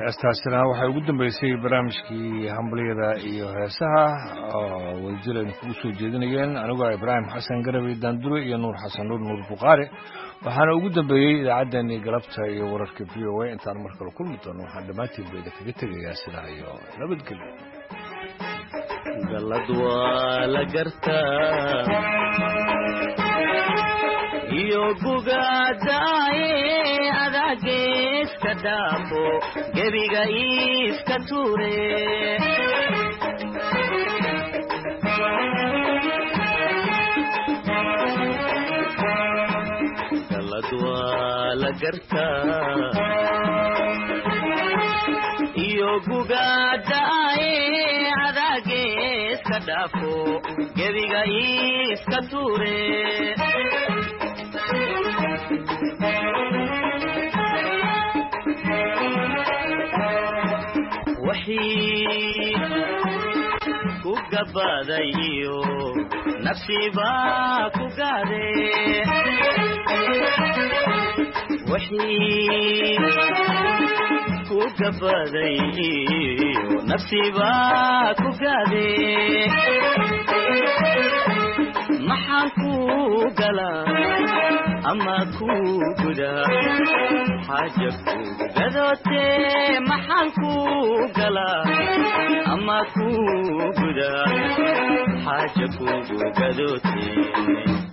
heestaasina waxay ugu dambeysay barnaamijkii hambaliyada iyo heesaha oo wadajir aynu kugu soo jeedinayeen anigoo ibraahim xasan garabi daandure iyo nuur xasan nuur nuur buqaari waxaana ugu dambeeyey idaacaddeenii galabta iyo wararka v o a intaan mar kale kulmi doono waxaan dhammaantiin bayda kaga tegayaa sidaa iyo nabadgelyo galad waa la gartaa iyo gugadaaye adaageeska dhaafo gebiga iiska tuure galad waa la gartaa iyo gugadaaye adaageeska dhaafo gebiga iiska tuure wixii ku gabaday iyo nafsiba ku gaade wixii ku gabaday iyo nafsiba ku gaade maxaan ku galaa ama ku gudaa xaaja ku gadootee maxaan ku galaa ama ku gudaa xaaja ku gadootee